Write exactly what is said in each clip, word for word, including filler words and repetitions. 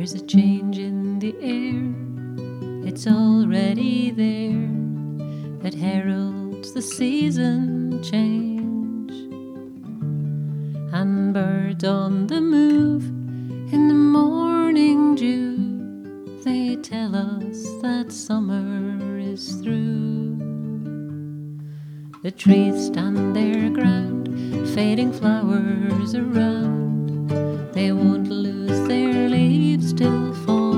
There's a change in the air, it's already there, that heralds the season change. And birds on the move in the morning dew, they tell us that summer is through. The trees stand their ground, fading flowers around, they won't lose their leaves till fall.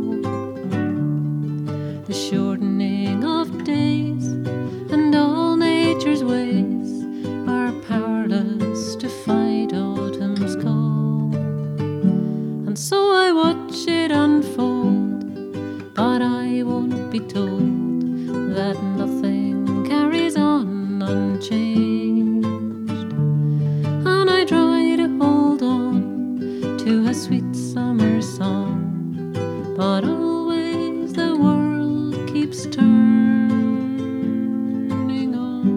The shortening of days and all nature's ways are powerless to fight autumn's call. And so I watch it unfold, but I won't be told that nothing carries on unchanged. And I try to hold on to a sweet summer song, but always the world keeps turning on.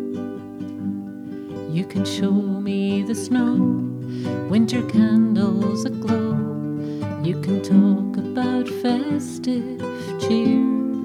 You can show me the snow, winter candles aglow, you can talk about festive cheer,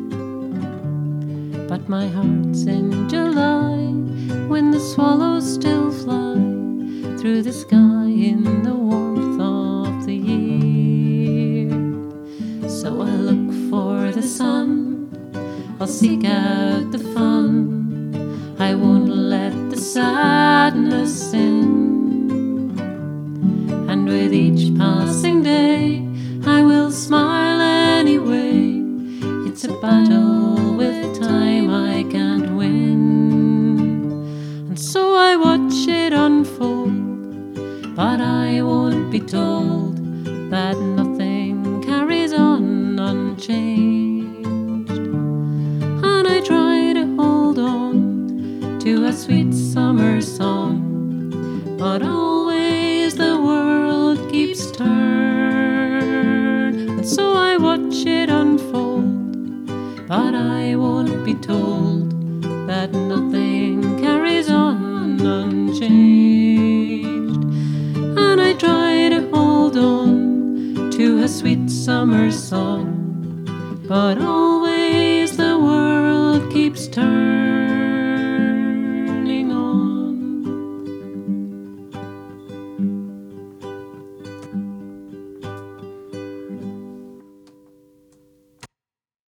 but my heart's in July, when the swallows still fly through the sky in the warmth of the year. So I look for the sun, I'll seek out the fun, I won't let the sadness in. And with each passing day I will smile anyway, it's a battle with time I can't win. And so I watch it unfold, but I won't be told that nothing carries on unchanged. And I try to hold on to a sweet summer song, but always the world keeps turning. And so I watch it unfold, but I won't be told that nothing carries on unchanged. And I try to hold on to a sweet summer song, but always